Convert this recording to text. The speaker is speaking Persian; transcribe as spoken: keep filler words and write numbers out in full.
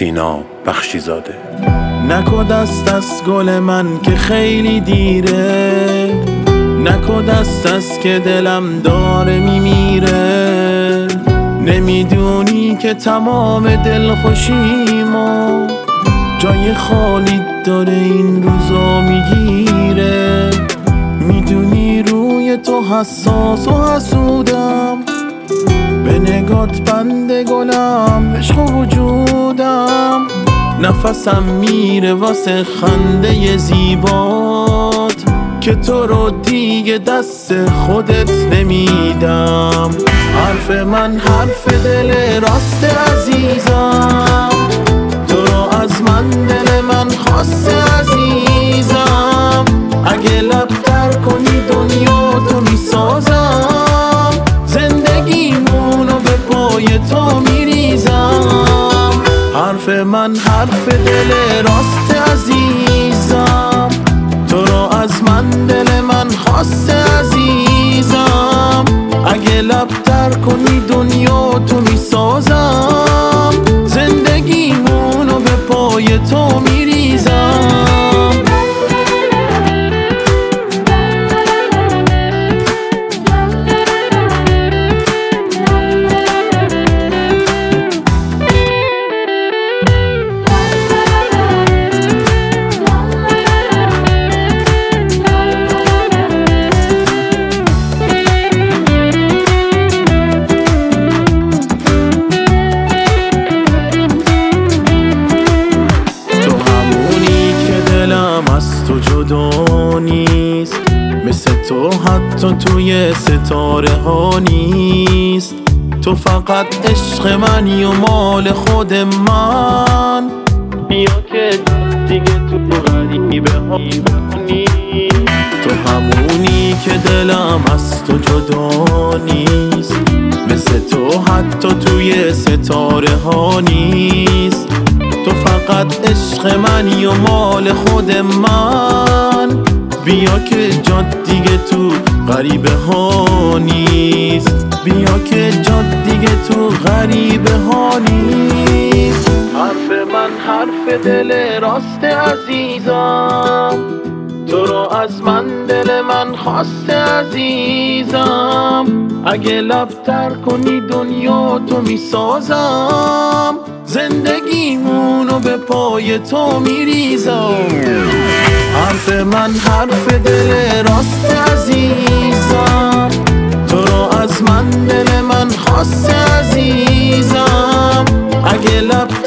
سینا بخشیزاده. نکو دست از گل من که خیلی دیره، نکو دست از که دلم داره میمیره. نمیدونی که تمام دلخوشیمو جای خالی داره این روزا میگیره. میدونی روی تو حساس و حسودم، به نگات بنده گلم عشق و وجودم. نفسم میره واسه خنده زیبات که تو رو دیگه دست خودت نمیدم. حرف من حرف دل راست عزیزم، تو رو از من دل من خواسته عزیزم. اگه لب تر کنی دنیا تو میسازم، زندگیمونو به پای تو میریزم. حرف من حرف دل راست عزیزم، تو رو از من دل من خواسته عزیزم. اگه لب تر کنی دنیا تو میسازم، زندگیمونو به پای تو میریزم. تو جدا نیست، مثل تو حتی توی ستاره ها نیست. تو فقط عشق منی و مال خود من، بیا که دیگه تو غریبه ها نیست. تو همونی که دلم از تو جدا نیست، مثل تو حتی توی ستاره ها نیست. تو فقط عشق منی و مال خود من، بیا که جاد دیگه تو غریبه ها نیست. بیا که جاد دیگه تو غریبه ها نیست. حرف من حرف دل راست عزیزم، تو رو از من دل من خواسته عزیزم. اگه لب تر کنی دنیا تو میسازم، زندگیمونو به پای تو میریزم. حرف من حرف دل راست عزیزم، تو رو از من دل من خواسته عزیزم. اگه لب